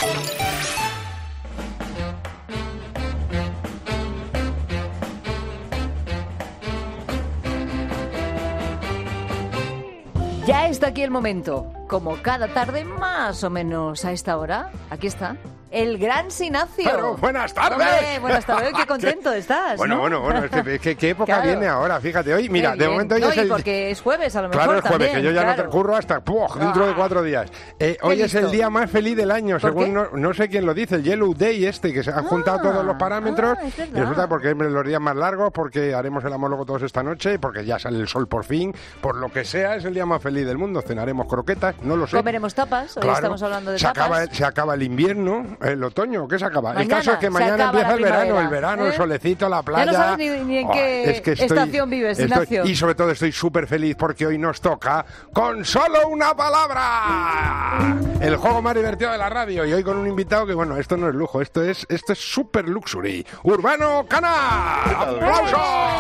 Ya está aquí el momento, como cada tarde más o menos a esta hora, aquí está, el gran Sinacio. Pero buenas tardes. Hombre, buenas tardes, qué contento estás, Bueno, ¿no? bueno, es que qué época Claro. viene ahora, fíjate, hoy, mira, de momento hoy no, es y el... porque es jueves a lo mejor Claro, es jueves, también, que yo ya claro. no curro hasta dentro de 4 días. Hoy es el listo. día más feliz del año, ¿Por según qué? no sé quién lo dice, el Yellow Day que se han juntado todos los parámetros, es verdad. y resulta porque es los días más largos, porque haremos el amor luego todos esta noche, porque ya sale el sol por fin, por lo que sea, es el día más feliz del mundo, cenaremos croquetas, no lo sé. Comeremos tapas, hoy Claro. estamos hablando de se tapas. acaba el invierno, el otoño, ¿qué se acaba? Mañana el caso es que se mañana acaba empieza la el verano, primavera, el solecito, la playa. Ya no sabes ni en qué estación vives, Ignacio. Y sobre todo estoy súper feliz porque hoy nos toca con solo una palabra. El juego más divertido de la radio. Y hoy con un invitado que, bueno, esto no es lujo, esto es super luxury. Urbano Canal. ¡Aplausos!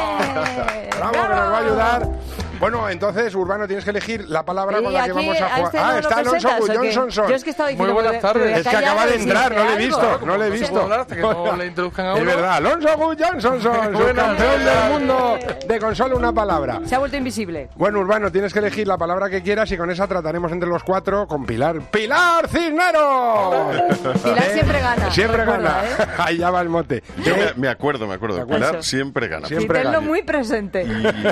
Bravo, que nos va a ayudar. Bueno, entonces, Urbano, tienes que elegir la palabra Y con la que aquí, vamos a jugar. no lo está Alonso presentas, ¿o qué? Johnson. Yo es que estaba diciendo... Muy buenas tardes. Es que acaba de entrar, no le he visto, no le he visto. hablar hasta que no le introduzcan a uno. Es verdad, Alonso Johnson, subcampeón del mundo de con solo una palabra. Se ha vuelto invisible. Bueno, Urbano, tienes que elegir la palabra que quieras y con esa trataremos entre los 4 con Pilar. ¡Pilar Cisneros! Pilar siempre gana. Siempre recuerda, gana. Ahí ya va el mote. Yo me acuerdo. Pilar Eso. siempre gana. Siempre. Y tenlo gana. muy presente.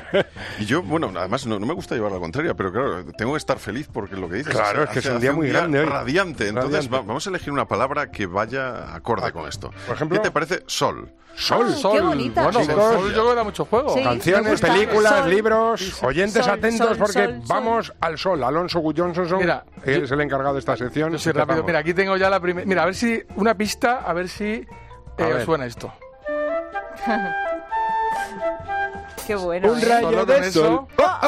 Y yo, bueno, además no me gusta llevar la contraria, pero claro, tengo que estar feliz porque lo que dices Claro, es que es un día muy grande hoy. radiante. Entonces Radiante. vamos a elegir una palabra que vaya acorde con esto. Por ejemplo, ¿qué te parece? Sol. Sol. Ah, qué bonita. Bueno, Chicos, Sol yo creo que da mucho juego. Sí. me Canciones, gusta. películas, Sol. libros, oyentes Sol, atentos sol, porque sol, sol. vamos al sol. Alonso Johnson, Mira, él es el encargado de esta sección. Yo soy rápido. Empezamos. Mira, aquí tengo ya la primera. Mira, a ver si una pista, a ver si ver. os suena esto. Qué bueno, Un ¿eh? rayo Solo de con sol. eso.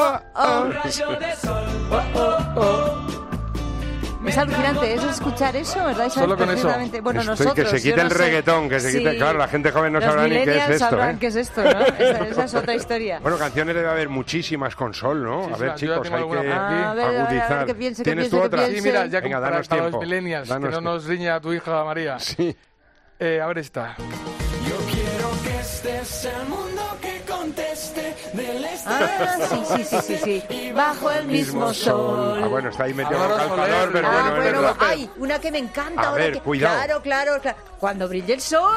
Es alucinante, es escuchar eso, ¿verdad? Eso Solo es con eso. perfectamente- Bueno, Estoy- nosotros... que se quite yo el no sé. reggaetón, que se quite... Sí. Claro, la gente joven no Los sabrá ni qué es millennials esto, sabrán ¿eh? qué es esto, ¿no? Esa es otra historia. Bueno, canciones debe haber muchísimas con sol, ¿no? Sí, a sí, ver, yo ya chicos, tengo hay alguna que por aquí. A ver, agudizar. que piense, ¿Tienes tú que otra? piense. Sí, mira, ya Venga, para danos los tiempo. millennials, Danos que no nos riña tu hija María. Sí. A ver esta. Yo quiero que estés el mundo que conteste del este. Ah, sí. Bajo el mismo sol. Ah, bueno, está ahí metido Álvaro el calzador, Soler. pero Ah, bueno, es bueno, verdad. ay, una que me encanta A ahora ver, que... cuidado. Claro. Cuando brille el sol.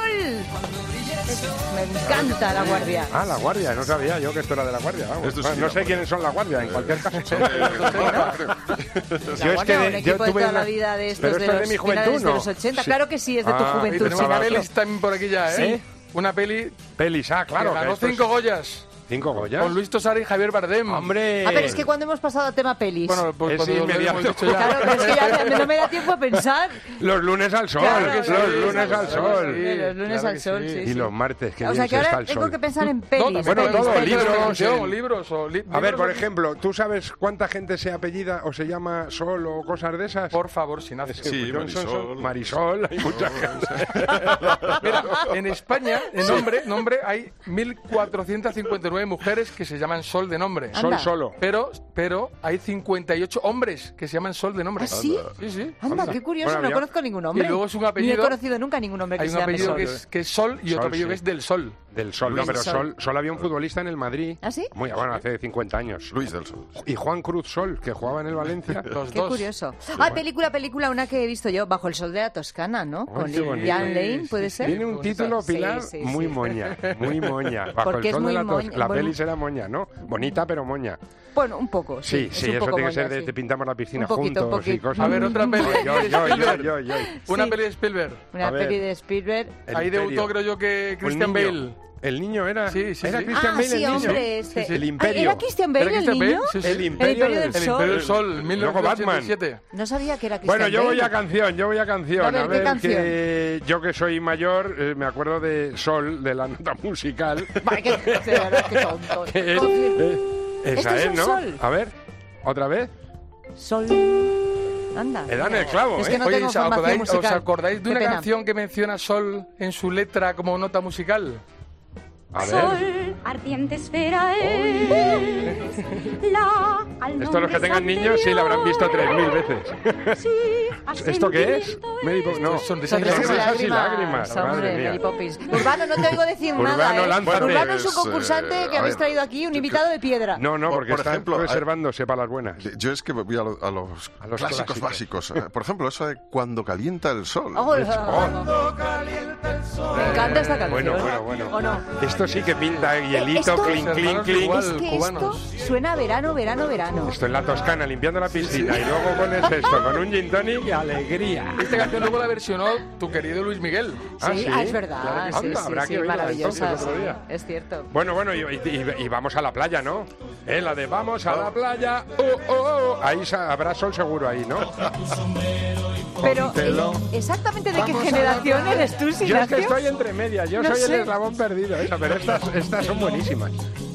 Me encanta La Guardia. Ah, La Guardia, no sabía yo que esto era de La Guardia. Vamos. Esto sí, Bueno, no La sé Guardia. quiénes son La Guardia, en cualquier caso. La Yo es Guardia, que un equipo de tuve toda una- la vida de estos Pero de esto es los de mi juventud, finales de ¿no? los 80. Sí. Claro que sí, es de tu Ah, Y juventud. tenemos sí, Ignacio. pelis también por aquí ya, ¿eh? Una peli Pelis, claro. que ganó esto es- 5 Goyas. 5 Goyas. Con Luis Tosar y Javier Bardem. ¡Hombre! A ver, es que cuando hemos pasado a tema pelis... Bueno, pues Es cuando lo inmediato. hemos dicho ya. Claro, pero es que ya no me da tiempo a pensar. Los lunes al sol, Claro que sí, los sí, lunes sí, al sí, sol. sí, los lunes claro al que sol, sí. sí. Y los martes, que O bien sea que se está ahora el tengo sol. que pensar en No, pelis. bueno, pelis, todo, pelis. libros, libros. A ver, por ejemplo, ¿tú sabes cuánta gente se apellida o se llama Sol o cosas de esas? Por favor, sin hacer. Sí, Marisol, hay mucha gente. Mira, en España, en nombre hay 1.459 mujeres que se llaman Sol de nombre. Anda. Sol solo. Pero hay 58 hombres que se llaman Sol de nombre. ¿Ah, sí? Sí, sí. Anda, qué curioso, Bueno, no había- conozco ningún hombre. Y luego es un Ni he apellido- conocido nunca ningún hombre que Hay se un llame apellido Sol. que es Sol y Sol, otro apellido sí. que es del Sol. Del Sol, Luis no, pero del Sol. Sol había un futbolista en el Madrid. ¿Ah, sí? Muy bueno, hace 50 años. Luis del Sol. Y Juan Cruz Sol, que jugaba en el Valencia. Los Qué dos. curioso. Ah, película, una que he visto yo, Bajo el sol de la Toscana, ¿no? Con qué bonito. Ian Lane, ¿puede ser? Tiene un título, Sí, Pilar, sí, muy sí. moña, muy moña. Bajo Porque el es sol muy de la moña, La bueno. peli será moña, ¿no? Bonita, pero moña. Bueno, un poco. Sí, es sí, un eso poco tiene que ser moña, de sí. te pintamos la piscina Un poquito, juntos un poquito. y cosas. A ver, otra peli. Yo. Una Sí. peli de Spielberg. Una A ver. peli de Spielberg. El Ahí Imperio. debutó, creo yo, que Christian niño. Bale. ¿El niño era? Sí, sí, ¿Era sí. Christian Ah, Bale sí, el niño? hombre, Sí, sí. El Imperio. ¿Era Christian Bale ¿Era el Christian niño? Bale? Sí, sí. El Imperio del El Sol. Imperio del Sol, Luego Batman. 1987. No sabía que era Christian Bueno, yo voy a Bale. canción. A ver, ¿qué canción? Que yo que soy mayor, me acuerdo de Sol, de la nota musical. Vale, qué tonto. que es, esa ¿Este es es, un ¿no? sol? A ver, ¿otra vez? Sol. Anda. Dan el clavo, Es ¿eh? que no Oye, tengo formación musical. ¿os acordáis de Qué una pena. canción que menciona Sol en su letra como nota musical? A ver. Sol, ardiente esfera es. La, al Esto los que tengan niños sí lo habrán visto 3000 veces. Sí, ¿Esto qué es? Mary Poppins. No, Sonrisas Sonrisas y Sonrisas y lágrimas, lágrimas. hombre, Madre mía. Mary Poppins. Urbano, no te oigo decir Urbano, nada, ¿eh? lánzate. Urbano es un Pues, concursante que a habéis ver, traído aquí, un invitado de piedra. No, no, porque Por está ejemplo, reservándose para las buenas. Yo es que voy a los los clásicos básicos. Por ejemplo, eso de cuando calienta el sol. Me encanta esta canción. Bueno. ¿O no? Esto sí que pinta hielito, Esto- clink, clink, clink. Igual. Es que cubanos. esto suena a verano, verano, verano. Esto en la Toscana, limpiando la piscina, y luego pones esto con un gin tonic y alegría. Esta canción luego la versionó tu querido Luis Miguel. Ah, Sí, ¿sí? es verdad. Claro que sí. Sí, Anda, sí, habrá sí, que oírla maravillosa. entonces otro Sí, día. es cierto. Bueno, y vamos a la playa, ¿no? La de vamos a la playa, Ahí habrá sol seguro ahí, ¿no? Pero, Póntelo. ¿exactamente de qué Vamos a generación la playa. eres tú, Yo es que Ignacio? estoy entre medias, yo No soy sé. el eslabón perdido, pero estas son buenísimas.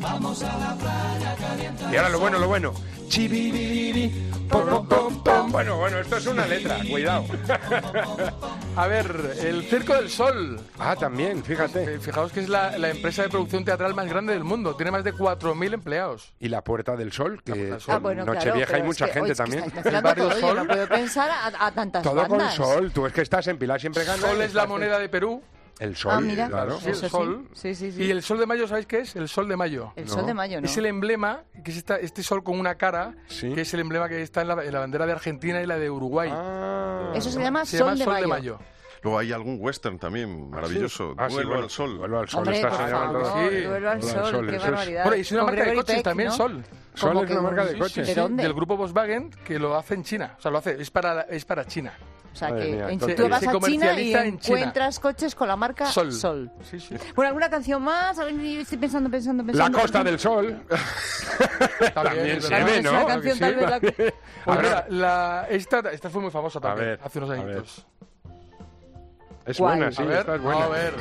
Y ahora lo bueno. Chibiribiri, pom, pom, pom, pom. Bueno, esto es una letra, cuidado. A ver, el Circo del Sol. Ah, también, fíjate. Fijaos que es la empresa de producción teatral más grande del mundo. Tiene más de 4.000 empleados. Y la Puerta del Sol, que Puerta del Sol. Ah, bueno, Nochevieja claro, hay pero mucha es que, gente oye, es que también. estáis mezclando El barrio todo, yo Sol. no puedo pensar a tantas Todo bandas. con sol, tú es que estás en Pilar siempre gana. Sol es la moneda de Perú. El sol, Ah, mira. claro. Sí, el Eso sí. sol. Sí. Y el sol de mayo, ¿sabéis qué es? El sol de mayo. El sol de mayo, ¿no? Es el emblema, que es este sol con una cara, Sí. que es el emblema que está en la bandera de Argentina y la de Uruguay. Ah. Eso se llama Se sol, llama de, mayo. Luego hay algún western también, maravilloso. Ah, sí, Vuelvo bueno, al sol. Vuelvo al sol. Hombre, Esta por se llama favor, todo. Sí. vuelve al Vuelve al sol, sol, qué eso es. barbaridad. Bueno, y es una Con marca de Gregory coches Peck, también, ¿no? Sol. Sol ¿Cómo es que una marca de un- coches. ¿De dónde? Del grupo Volkswagen, que lo hace en China. O sea, es para China. O sea, Madre que mía, en- entonces- tú vas Se a China y comercializa en China. encuentras coches con la marca Sol. Sí. Sí. Bueno, ¿alguna canción más? A ver, yo estoy pensando. La Costa del Sol. También es se verdad. ve, Es ¿no? una canción tal vez la- Pues Ahora- mira, esta fue muy famosa también, ver, hace unos a ver. añitos. Es ¿Cuál? buena, sí, A ver, esta es buena. a ver.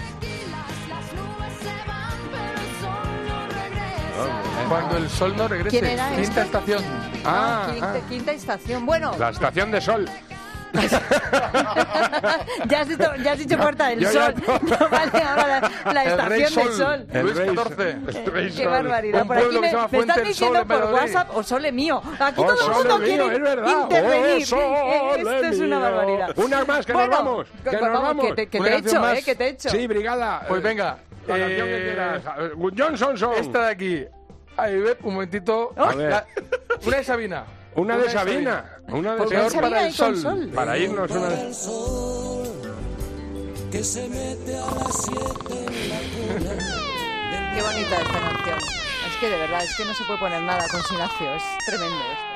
Cuando el sol no regrese. ¿Quién era Quinta este? estación. Quinta estación. Bueno, La estación de sol. ya has dicho Puerta del Yo ya Sol. No, vale, ahora la El Rey estación del Sol. Sol. Luis rey- XIV. el rey Qué sol. barbaridad. Un Por aquí pueblo que se llama me están Fuente del Sol diciendo en por Valladolid. WhatsApp, o Sole mío. Aquí Oh, todo el mundo sole quiere mío, es verdad. intervenir. Oh, sole Esto es una mío. barbaridad. Una más, que Bueno, nos vamos. Que nos vamos. Que te Una he canción hecho, más. que te he hecho. Sí, brigada. Pues venga. La canción que quieras. Johnson Song. Esta de aquí. Ahí, ve, un momentito. A ver. Una de Sabina. Una de Sabina. Una de Porque Peor Sabina. para Sabina el y con sol. sol. Para irnos una de... Qué bonita esta canción. Es que de verdad, es que no se puede poner nada con Ignacio. Es tremendo esto.